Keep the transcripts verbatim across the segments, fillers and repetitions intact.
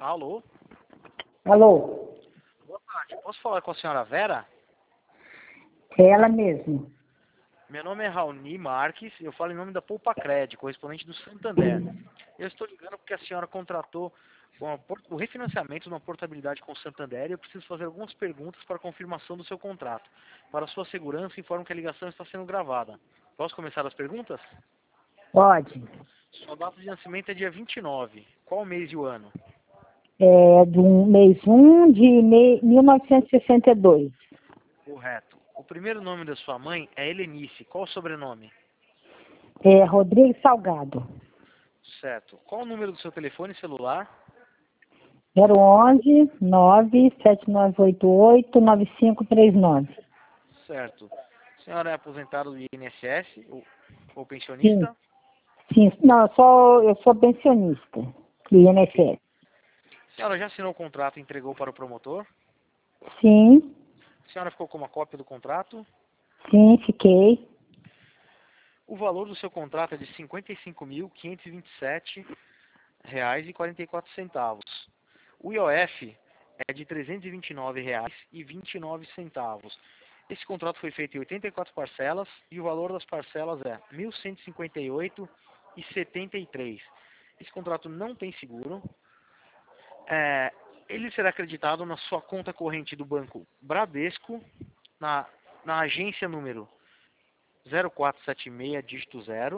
Alô? Alô? Boa tarde. Posso falar com a senhora Vera? É ela mesmo. Meu nome é Raoni Marques, eu falo em nome da Poupa-Cred, correspondente do Santander. Eu estou ligando porque a senhora contratou o refinanciamento de uma portabilidade com o Santander e eu preciso fazer algumas perguntas para confirmação do seu contrato. Para sua segurança, informo que a ligação está sendo gravada. Posso começar as perguntas? Pode. Sua data de nascimento é dia vinte e nove. Qual o mês e o ano? É do mês um de mil novecentos e sessenta e dois. Correto. O primeiro nome da sua mãe é Helenice. Qual o sobrenome? É Rodrigo Salgado. Certo. Qual o número do seu telefone celular? zero onze, nove sete nove oito oito, nove cinco três nove. Certo. A senhora é aposentada do I N S S ou, ou Sim, pensionista? sim. Não, eu sou, eu sou pensionista do I N S S. A senhora já assinou o contrato e entregou para o promotor? Sim, A senhora ficou com uma cópia do contrato? sim, fiquei. O valor do seu contrato é de cinquenta e cinco mil, quinhentos e vinte e sete reais e quarenta e quatro centavos. O I O F é de trezentos e vinte e nove reais e vinte e nove centavos. Esse contrato foi feito em oitenta e quatro parcelas e o valor das parcelas é mil cento e cinquenta e oito reais e setenta e três centavos. Esse contrato não tem seguro. É, ele será acreditado na sua conta corrente do banco Bradesco, na, na agência número zero quatro sete seis, dígito zero,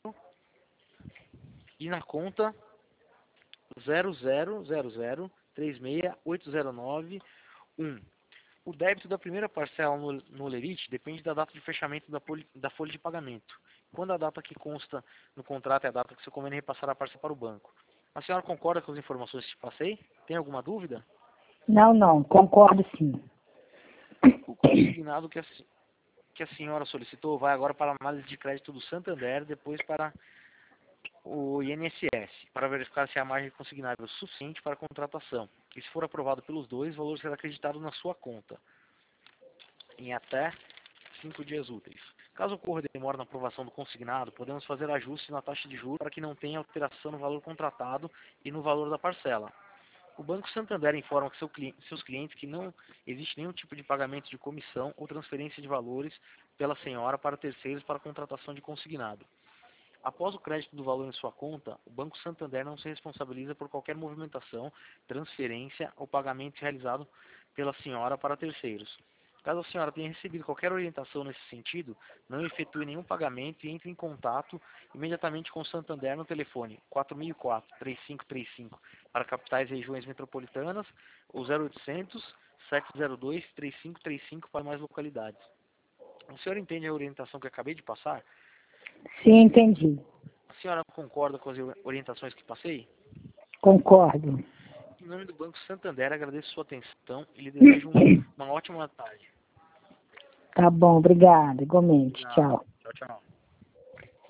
e na conta zero zero zero zero três seis oito zero nove um. O débito da primeira parcela no, no Lerite depende da data de fechamento da, poli, da folha de pagamento. Quando a data que consta no contrato é a data que seu convênio repassará a parcela para o banco. A senhora concorda com as informações que te passei? Tem alguma dúvida? Não, não, concordo sim. O consignado que a, que a senhora solicitou vai agora para a análise de crédito do Santander, depois para o I N S S, para verificar se a margem consignável é suficiente para a contratação. E se for aprovado pelos dois, o valor será acreditado na sua conta em até cinco dias úteis. Caso ocorra demora na aprovação do consignado, podemos fazer ajustes na taxa de juros para que não tenha alteração no valor contratado e no valor da parcela. O Banco Santander informa que seu cliente, seus clientes que não existe nenhum tipo de pagamento de comissão ou transferência de valores pela senhora para terceiros para contratação de consignado. Após o crédito do valor em sua conta, o Banco Santander não se responsabiliza por qualquer movimentação, transferência ou pagamento realizado pela senhora para terceiros. Caso a senhora tenha recebido qualquer orientação nesse sentido, não efetue nenhum pagamento e entre em contato imediatamente com o Santander no telefone quatro mil e quatro, três cinco três cinco para capitais e regiões metropolitanas ou zero oitocentos, sete zero dois, três cinco três cinco para mais localidades. O senhor entende a orientação que eu acabei de passar? Sim, entendi. A senhora concorda com as orientações que passei? Concordo. Em nome do Banco Santander, agradeço sua atenção e lhe desejo um, uma ótima tarde. Tá bom, obrigada. Igualmente. Obrigado. Tchau. Tchau, tchau.